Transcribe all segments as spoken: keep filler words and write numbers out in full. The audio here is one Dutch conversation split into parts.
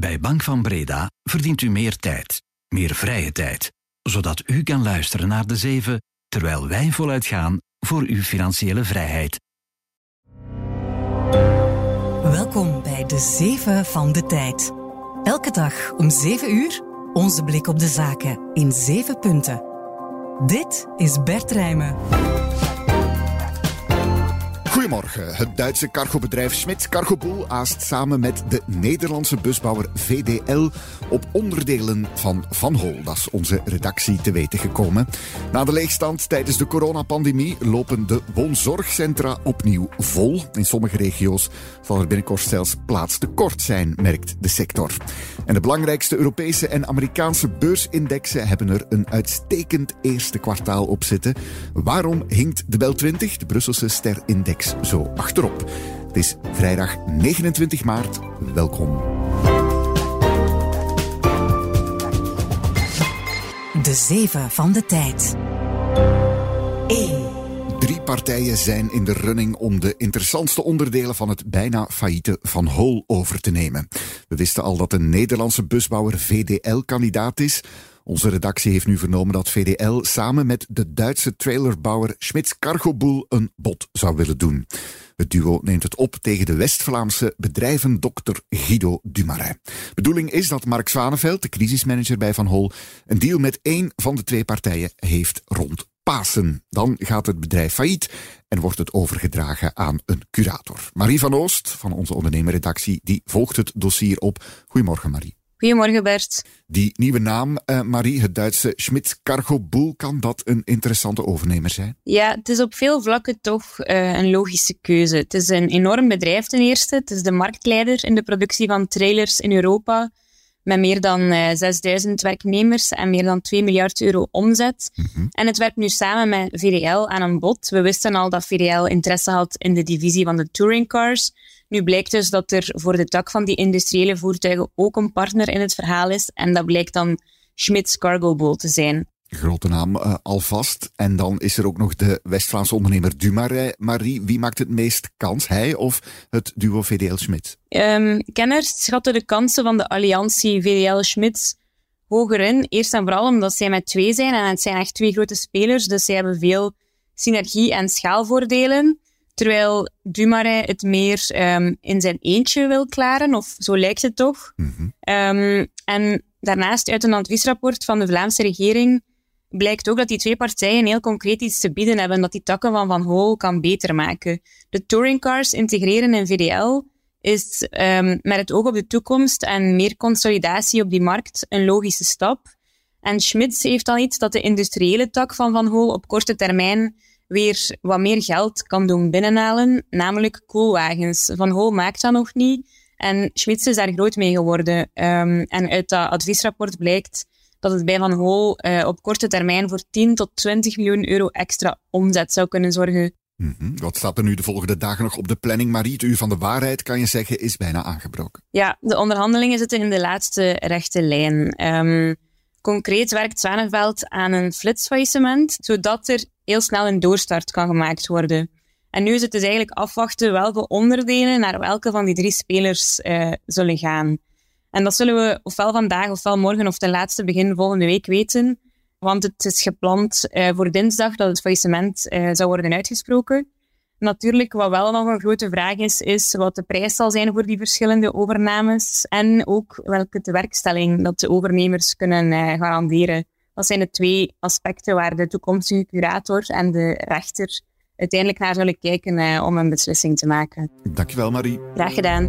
Bij Bank van Breda verdient u meer tijd, meer vrije tijd, zodat u kan luisteren naar de zeven, terwijl wij voluit gaan voor uw financiële vrijheid. Welkom bij de zeven van de tijd. Elke dag om zeven uur onze blik op de zaken in zeven punten. Dit is Bert Rijmen. Goedemorgen. Het Duitse cargobedrijf Schmitz Cargopool aast samen met de Nederlandse busbouwer V D L op onderdelen van Van Hol. Dat is onze redactie te weten gekomen. Na de leegstand tijdens de coronapandemie lopen de woonzorgcentra opnieuw vol. In sommige regio's zal er binnenkort zelfs plaatstekort zijn, merkt de sector. En de belangrijkste Europese en Amerikaanse beursindexen hebben er een uitstekend eerste kwartaal op zitten. Waarom hinkt de Bel twintig, de Brusselse sterindex, zo achterop? Het is vrijdag negenentwintig maart. Welkom. De zeven van de tijd. één. Drie partijen zijn in de running om de interessantste onderdelen van het bijna failliete Van Hol over te nemen. We wisten al dat de Nederlandse busbouwer V D L kandidaat is. Onze redactie heeft nu vernomen dat V D L samen met de Duitse trailerbouwer Schmitz Cargopool een bod zou willen doen. Het duo neemt het op tegen de West-Vlaamse bedrijvendokter Guido Dumaret. Bedoeling is dat Mark Zwaneveld, de crisismanager bij Van Hol, een deal met één van de twee partijen heeft rond Pasen. Dan gaat het bedrijf failliet en wordt het overgedragen aan een curator. Marie van Oost van onze ondernemerredactie die volgt het dossier op. Goedemorgen, Marie. Goedemorgen, Bert. Die nieuwe naam, uh, Marie, het Duitse Schmitz Cargopool, kan dat een interessante overnemer zijn? Ja, het is op veel vlakken toch uh, een logische keuze. Het is een enorm bedrijf ten eerste. Het is de marktleider in de productie van trailers in Europa, met meer dan uh, zesduizend werknemers en meer dan twee miljard euro omzet. Mm-hmm. En het werkt nu samen met V D L aan een bod. We wisten al dat V D L interesse had in de divisie van de touringcars. Nu blijkt dus dat er voor de tak van die industriële voertuigen ook een partner in het verhaal is. En dat blijkt dan Schmitz Cargopool te zijn. Grote naam uh, alvast. En dan is er ook nog de West-Vlaamse ondernemer Dumaret. Marie, wie maakt het meest kans? Hij of het duo V D L-Schmitz? Um, kenners schatten de kansen van de alliantie V D L-Schmitz hoger in. Eerst en vooral omdat zij met twee zijn. En het zijn echt twee grote spelers. Dus zij hebben veel synergie- en schaalvoordelen. Terwijl Dumaret het meer um, in zijn eentje wil klaren. Of zo lijkt het toch. Mm-hmm. Um, en daarnaast uit een adviesrapport van de Vlaamse regering blijkt ook dat die twee partijen heel concreet iets te bieden hebben, dat die takken van Van Hol kan beter maken. De touringcars integreren in V D L is um, met het oog op de toekomst en meer consolidatie op die markt een logische stap. En Schmitz heeft dan iets dat de industriële tak van Van Hol op korte termijn weer wat meer geld kan doen binnenhalen, namelijk koelwagens. Van Hol maakt dat nog niet en Schmitz is daar groot mee geworden. Um, en uit dat adviesrapport blijkt dat het bij Van Hol uh, op korte termijn voor tien tot twintig miljoen euro extra omzet zou kunnen zorgen. Mm-hmm. Wat staat er nu de volgende dagen nog op de planning? Marie, het uur van de waarheid, kan je zeggen, is bijna aangebroken. Ja, de onderhandelingen zitten in de laatste rechte lijn. Um, concreet werkt Zwaneveld aan een flitsfaillissement, zodat er heel snel een doorstart kan gemaakt worden. En nu is het dus eigenlijk afwachten welke onderdelen naar welke van die drie spelers uh, zullen gaan. En dat zullen we ofwel vandaag, ofwel morgen, of ten laatste begin volgende week weten. Want het is gepland uh, voor dinsdag dat het faillissement uh, zou worden uitgesproken. Natuurlijk, wat wel nog een grote vraag is, is wat de prijs zal zijn voor die verschillende overnames. En ook welke tewerkstelling dat de overnemers kunnen uh, garanderen. Dat zijn de twee aspecten waar de toekomstige curator en de rechter uiteindelijk naar zullen kijken uh, om een beslissing te maken. Dankjewel, Marie. Graag gedaan.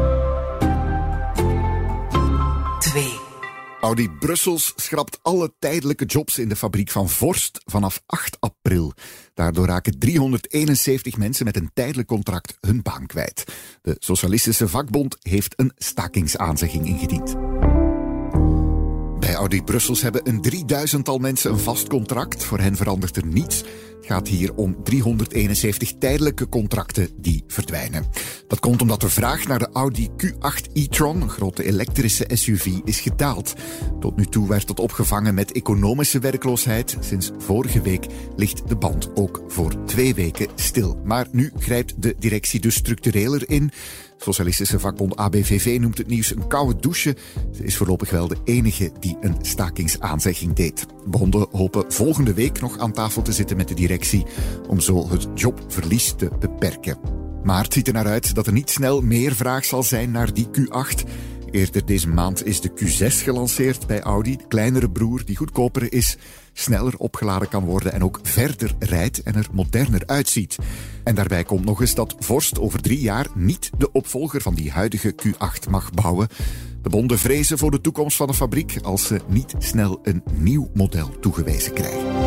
twee. Audi Brussels schrapt alle tijdelijke jobs in de fabriek van Vorst vanaf acht april. Daardoor raken driehonderdeenenzeventig mensen met een tijdelijk contract hun baan kwijt. De Socialistische Vakbond heeft een stakingsaanzegging ingediend. Bij Audi Brussels hebben een drieduizendtal mensen een vast contract. Voor hen verandert er niets. Het gaat hier om driehonderdeenenzeventig tijdelijke contracten die verdwijnen. Dat komt omdat de vraag naar de Audi Q acht e-tron, een grote elektrische S U V, is gedaald. Tot nu toe werd dat opgevangen met economische werkloosheid. Sinds vorige week ligt de band ook voor twee weken stil. Maar nu grijpt de directie dus structureler in. Socialistische vakbond A B V V noemt het nieuws een koude douche. Ze is voorlopig wel de enige die een stakingsaanzegging deed. Bonden hopen volgende week nog aan tafel te zitten met de directie om zo het jobverlies te beperken. Maar het ziet er naar uit dat er niet snel meer vraag zal zijn naar die Q acht. Eerder deze maand is de Q zes gelanceerd bij Audi, de kleinere broer die goedkoper is, sneller opgeladen kan worden en ook verder rijdt en er moderner uitziet. En daarbij komt nog eens dat Vorst over drie jaar niet de opvolger van die huidige Q acht mag bouwen. De bonden vrezen voor de toekomst van de fabriek als ze niet snel een nieuw model toegewezen krijgen.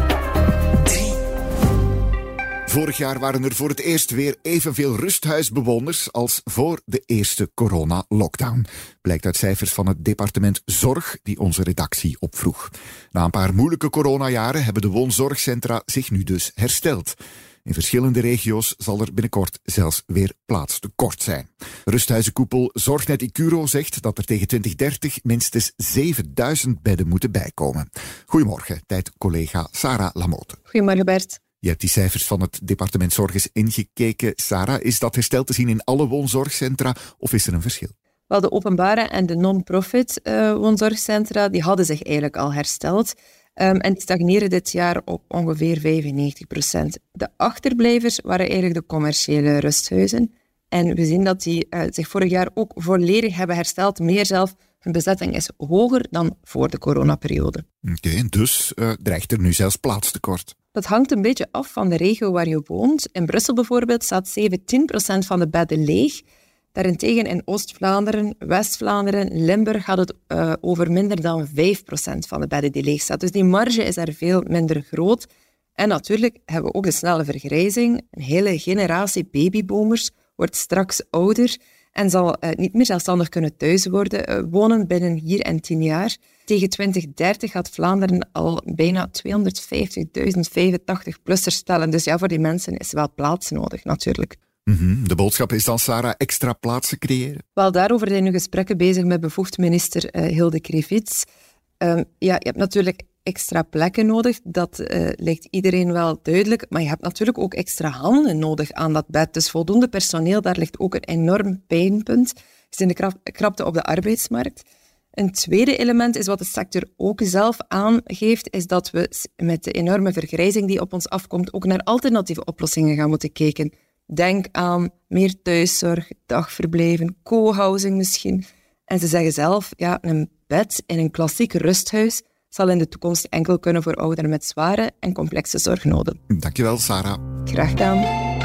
Vorig jaar waren er voor het eerst weer evenveel rusthuisbewoners als voor de eerste corona-lockdown. Blijkt uit cijfers van het departement Zorg die onze redactie opvroeg. Na een paar moeilijke coronajaren hebben de woonzorgcentra zich nu dus hersteld. In verschillende regio's zal er binnenkort zelfs weer plaatstekort zijn. Rusthuizenkoepel Zorgnet Icuro zegt dat er tegen twintig dertig minstens zevenduizend bedden moeten bijkomen. Goedemorgen, tijd-collega Sarah Lamote. Goedemorgen Bert. Je hebt die cijfers van het departement Zorg eens ingekeken. Sarah, is dat herstel te zien in alle woonzorgcentra of is er een verschil? Wel, de openbare en de non-profit uh, woonzorgcentra die hadden zich eigenlijk al hersteld. Um, en die stagneren dit jaar op ongeveer vijfennegentig procent. De achterblijvers waren eigenlijk de commerciële rusthuizen. En we zien dat die uh, zich vorig jaar ook volledig hebben hersteld. Meer zelf, hun bezetting is hoger dan voor de coronaperiode. Oké, okay, dus uh, dreigt er nu zelfs plaatstekort. Dat hangt een beetje af van de regio waar je woont. In Brussel bijvoorbeeld staat zeventien procent van de bedden leeg. Daarentegen in Oost-Vlaanderen, West-Vlaanderen, Limburg gaat het uh, over minder dan vijf procent van de bedden die leeg staat. Dus die marge is daar veel minder groot. En natuurlijk hebben we ook de snelle vergrijzing. Een hele generatie babyboomers wordt straks ouder en zal uh, niet meer zelfstandig kunnen thuis worden, uh, wonen binnen hier en tien jaar. Tegen twintig dertig gaat Vlaanderen al bijna tweehonderdvijftigduizend vijfentachtig-plussers stellen. Dus ja, voor die mensen is wel plaats nodig, natuurlijk. Mm-hmm. De boodschap is dan, Sarah, extra plaatsen creëren? Wel, daarover zijn nu gesprekken bezig met bevoegd minister uh, Hilde Krevits. Um, ja, je hebt natuurlijk extra plekken nodig, dat uh, lijkt iedereen wel duidelijk. Maar je hebt natuurlijk ook extra handen nodig aan dat bed. Dus voldoende personeel, daar ligt ook een enorm pijnpunt. Is in de krap- krapte op de arbeidsmarkt. Een tweede element is wat de sector ook zelf aangeeft, is dat we met de enorme vergrijzing die op ons afkomt ook naar alternatieve oplossingen gaan moeten kijken. Denk aan meer thuiszorg, dagverblijven, co-housing misschien. En ze zeggen zelf, ja, een bed in een klassiek rusthuis zal in de toekomst enkel kunnen voor ouderen met zware en complexe zorgnoden. Dankjewel, Sarah. Graag gedaan.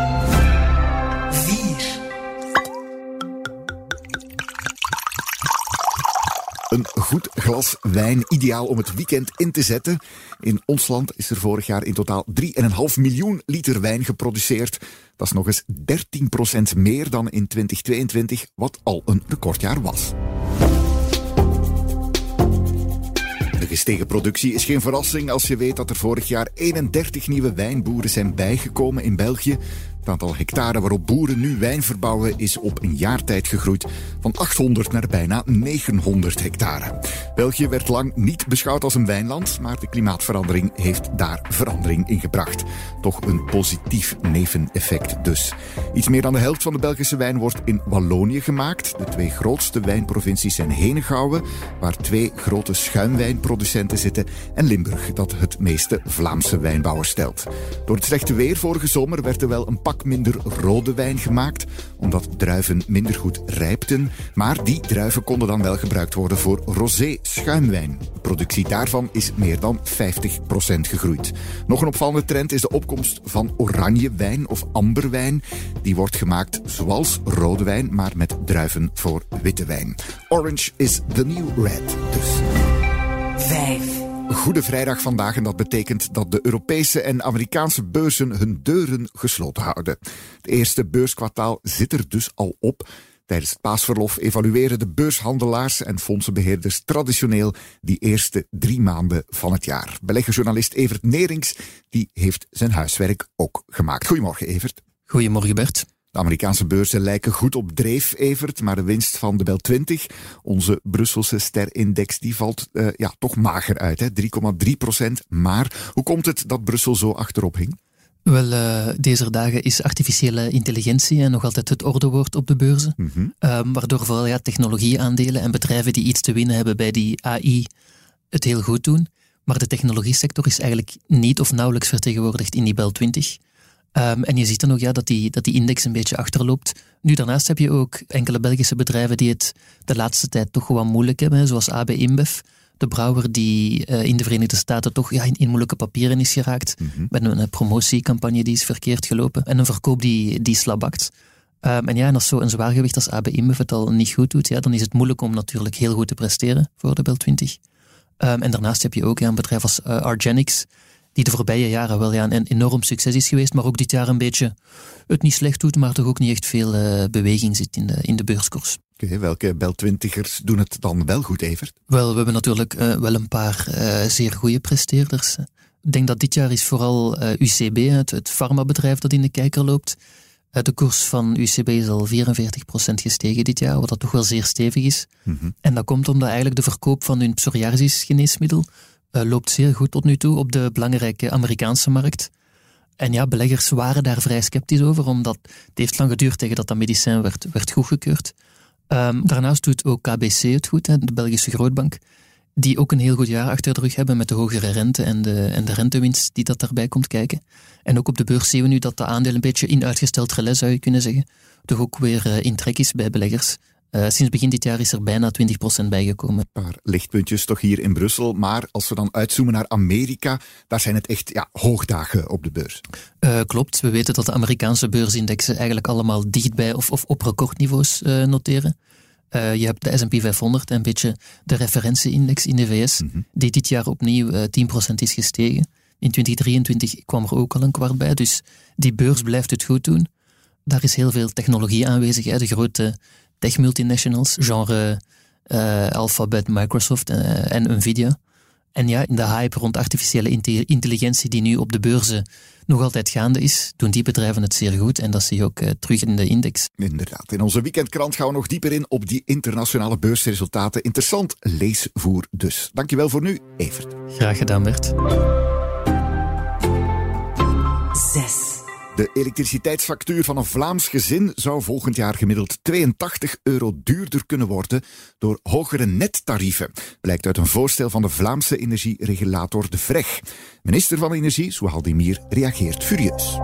vier. Een goed glas wijn, ideaal om het weekend in te zetten. In ons land is er vorig jaar in totaal drie komma vijf miljoen liter wijn geproduceerd. Dat is nog eens dertien procent meer dan in twintig tweeëntwintig, wat al een recordjaar was. De gestegen productie is geen verrassing als je weet dat er vorig jaar eenendertig nieuwe wijnboeren zijn bijgekomen in België. Het aantal hectare waarop boeren nu wijn verbouwen is op een jaar tijd gegroeid van achthonderd naar bijna negenhonderd hectare. België werd lang niet beschouwd als een wijnland, maar de klimaatverandering heeft daar verandering in gebracht. Toch een positief neveneffect dus. Iets meer dan de helft van de Belgische wijn wordt in Wallonië gemaakt. De twee grootste wijnprovincies zijn Henegouwen, waar twee grote schuimwijnproducenten zitten, en Limburg, dat het meeste Vlaamse wijnbouwers stelt. Door het slechte weer vorige zomer werd er wel een pak minder rode wijn gemaakt, omdat druiven minder goed rijpten. Maar die druiven konden dan wel gebruikt worden voor rosé schuimwijn. De productie daarvan is meer dan vijftig procent gegroeid. Nog een opvallende trend is de opkomst van oranje wijn of amberwijn. Die wordt gemaakt zoals rode wijn, maar met druiven voor witte wijn. Orange is the new red dus. vijf. Goede vrijdag vandaag en dat betekent dat de Europese en Amerikaanse beurzen hun deuren gesloten houden. Het eerste beurskwartaal zit er dus al op. Tijdens het paasverlof evalueren de beurshandelaars en fondsenbeheerders traditioneel die eerste drie maanden van het jaar. Beleggersjournalist Evert Nerings die heeft zijn huiswerk ook gemaakt. Goedemorgen, Evert. Goedemorgen, Bert. De Amerikaanse beurzen lijken goed op dreef, Evert, maar de winst van de Bel twintig, onze Brusselse sterindex, die valt uh, ja, toch mager uit, hè? drie komma drie procent. Maar hoe komt het dat Brussel zo achterop hing? Wel, uh, deze dagen is artificiële intelligentie en nog altijd het ordewoord op de beurzen. Mm-hmm. Um, waardoor vooral ja, technologieaandelen en bedrijven die iets te winnen hebben bij die A I het heel goed doen. Maar de technologiesector is eigenlijk niet of nauwelijks vertegenwoordigd in die Bel twintig. Um, en je ziet dan ook ja, dat, die, dat die index een beetje achterloopt. Nu, daarnaast heb je ook enkele Belgische bedrijven die het de laatste tijd toch gewoon moeilijk hebben, zoals A B InBev. De brouwer die uh, in de Verenigde Staten toch ja, in, in moeilijke papieren is geraakt. Mm-hmm. Met een, een promotiecampagne die is verkeerd gelopen. En een verkoop die, die slabakt. Um, en ja, en als zo'n zwaargewicht als A B InBev het al niet goed doet, ja, dan is het moeilijk om natuurlijk heel goed te presteren voor de Bel twintig. Um, en daarnaast heb je ook ja, een bedrijf als uh, Argenix, die de voorbije jaren wel ja, een enorm succes is geweest, maar ook dit jaar een beetje het niet slecht doet, maar toch ook niet echt veel uh, beweging zit in de, in de beurskoers. Okay, welke Bel twintigers doen het dan wel goed, Evert? Wel, we hebben natuurlijk uh, wel een paar uh, zeer goede presteerders. Ik denk dat dit jaar is vooral uh, U C B, het, het farmabedrijf dat in de kijker loopt. Uh, de koers van U C B is al vierenveertig procent gestegen dit jaar, wat dat toch wel zeer stevig is. Mm-hmm. En dat komt omdat eigenlijk de verkoop van hun psoriasis-geneesmiddel uh, loopt zeer goed tot nu toe op de belangrijke Amerikaanse markt. En ja, beleggers waren daar vrij sceptisch over, omdat het heeft lang geduurd tegen dat dat medicijn werd, werd goedgekeurd. Um, daarnaast doet ook K B C het goed, hè, de Belgische grootbank, die ook een heel goed jaar achter de rug hebben met de hogere rente en de, en de rentewinst die dat daarbij komt kijken. En ook op de beurs zien we nu dat de aandeel een beetje in uitgesteld relais, zou je kunnen zeggen, toch ook weer uh, in trek is bij beleggers. Uh, sinds begin dit jaar is er bijna twintig procent bijgekomen. Een paar lichtpuntjes toch hier in Brussel, maar als we dan uitzoomen naar Amerika, daar zijn het echt ja, hoogdagen op de beurs. Uh, klopt, we weten dat de Amerikaanse beursindexen eigenlijk allemaal dichtbij of, of op recordniveaus uh, noteren. Uh, je hebt de S en P vijfhonderd, een beetje de referentieindex in de V S, mm-hmm. die dit jaar opnieuw uh, tien procent is gestegen. In twintig drieëntwintig kwam er ook al een kwart bij, dus die beurs blijft het goed doen. Daar is heel veel technologie aanwezig, hè, de grote tech-multinationals, genre uh, Alphabet, Microsoft uh, en Nvidia. En ja, in de hype rond artificiële intelligentie die nu op de beurzen nog altijd gaande is, doen die bedrijven het zeer goed en dat zie je ook uh, terug in de index. Inderdaad. In onze weekendkrant gaan we nog dieper in op die internationale beursresultaten. Interessant leesvoer dus. Dankjewel voor nu, Evert. Graag gedaan, Bert. Zes. De elektriciteitsfactuur van een Vlaams gezin zou volgend jaar gemiddeld tweeëntachtig euro duurder kunnen worden door hogere nettarieven. Blijkt uit een voorstel van de Vlaamse energieregulator De Vreg. Minister van Energie, Souhaldimir, reageert furieus.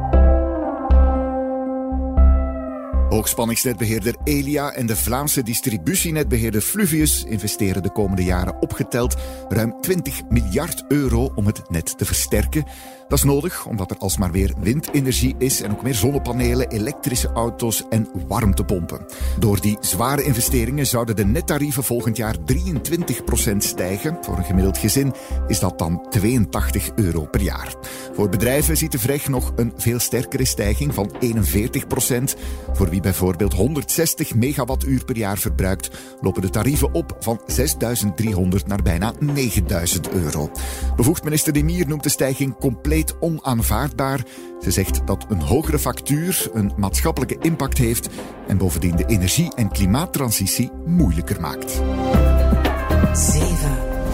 Hoogspanningsnetbeheerder Elia en de Vlaamse distributienetbeheerder Fluvius investeren de komende jaren opgeteld ruim twintig miljard euro om het net te versterken. Dat is nodig omdat er alsmaar weer windenergie is en ook meer zonnepanelen, elektrische auto's en warmtepompen. Door die zware investeringen zouden de nettarieven volgend jaar drieëntwintig procent stijgen. Voor een gemiddeld gezin is dat dan tweeëntachtig euro per jaar. Voor bedrijven ziet de Vreg nog een veel sterkere stijging van eenenveertig procent. Voor wie bijvoorbeeld honderdzestig megawattuur per jaar verbruikt, lopen de tarieven op van zesduizend driehonderd naar bijna negenduizend euro. Bevoegd minister De Mier noemt de stijging compleet onaanvaardbaar. Ze zegt dat een hogere factuur een maatschappelijke impact heeft en bovendien de energie- en klimaattransitie moeilijker maakt. zeven.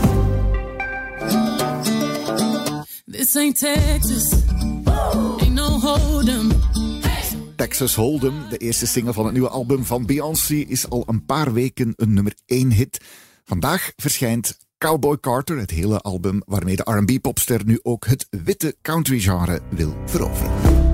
This ain't Texas. Ain't no hold'em. Texas Hold'em, de eerste single van het nieuwe album van Beyoncé, is al een paar weken een nummer één hit. Vandaag verschijnt Cowboy Carter, het hele album waarmee de R en B-popster nu ook het witte country-genre wil veroveren.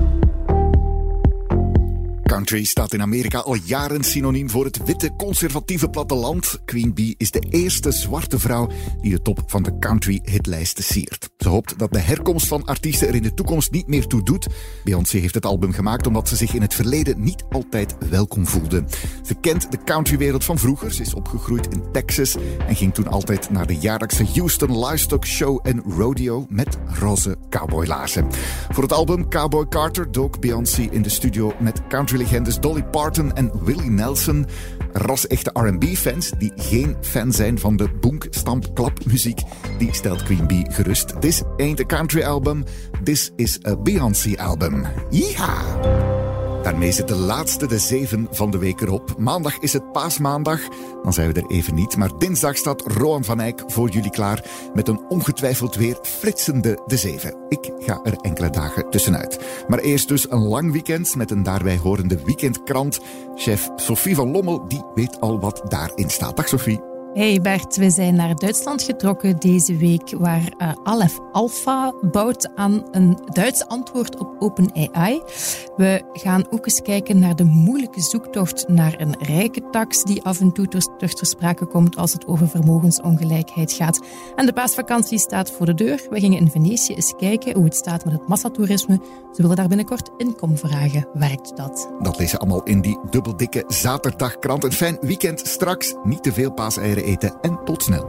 Country staat in Amerika al jaren synoniem voor het witte conservatieve platteland. Queen Bee is de eerste zwarte vrouw die de top van de country-hitlijsten siert. Ze hoopt dat de herkomst van artiesten er in de toekomst niet meer toe doet. Beyoncé heeft het album gemaakt omdat ze zich in het verleden niet altijd welkom voelde. Ze kent de countrywereld van vroeger. Ze is opgegroeid in Texas en ging toen altijd naar de jaarlijkse Houston Livestock Show en Rodeo met roze cowboylaarzen. Voor het album Cowboy Carter dook Beyoncé in de studio met countrylegendes Dolly Parton en Willie Nelson. Ras-echte R en B-fans die geen fan zijn van de boonk, stamp, klap muziek, die stelt Queen Bee gerust. This ain't a country album, this is a Beyoncé album. Yeehaw! Daarmee zit de laatste, de zeven van de week erop. Maandag is het paasmaandag, dan zijn we er even niet. Maar dinsdag staat Roan van Eyck voor jullie klaar met een ongetwijfeld weer flitsende de zeven. Ik ga er enkele dagen tussenuit. Maar eerst dus een lang weekend met een daarbij horende weekendkrant. Chef Sophie van Lommel, die weet al wat daarin staat. Dag Sophie. Hey Bert, we zijn naar Duitsland getrokken deze week, waar uh, Aleph Alpha bouwt aan een Duits antwoord op OpenAI. We gaan ook eens kijken naar de moeilijke zoektocht naar een rijke tax die af en toe terug ter sprake komt als het over vermogensongelijkheid gaat. En de paasvakantie staat voor de deur. We gingen in Venetië eens kijken hoe het staat met het massatoerisme. Ze willen daar binnenkort inkom vragen. Werkt dat? Dat lezen allemaal in die dubbeldikke zaterdagkrant. Een fijn weekend straks. Niet te veel paaseieren eten en tot snel.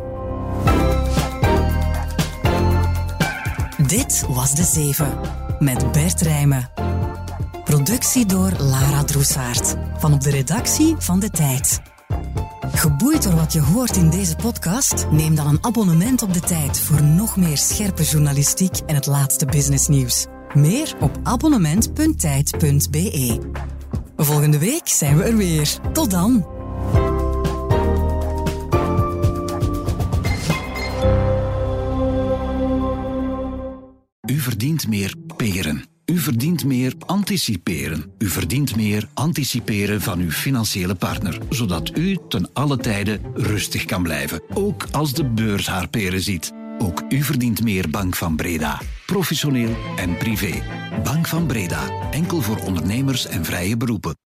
Dit was De Zeven met Bert Rijmen. Productie door Lara Droesaert van op de redactie van De Tijd. Geboeid door wat je hoort in deze podcast? Neem dan een abonnement op De Tijd voor nog meer scherpe journalistiek en het laatste businessnieuws. Meer op abonnement punt tijd punt b e. Volgende week zijn we er weer. Tot dan! U verdient meer peren. U verdient meer anticiperen. U verdient meer anticiperen van uw financiële partner, zodat u ten alle tijde rustig kan blijven, ook als de beurs haar peren ziet. Ook u verdient meer Bank van Breda. Professioneel en privé. Bank van Breda. Enkel voor ondernemers en vrije beroepen.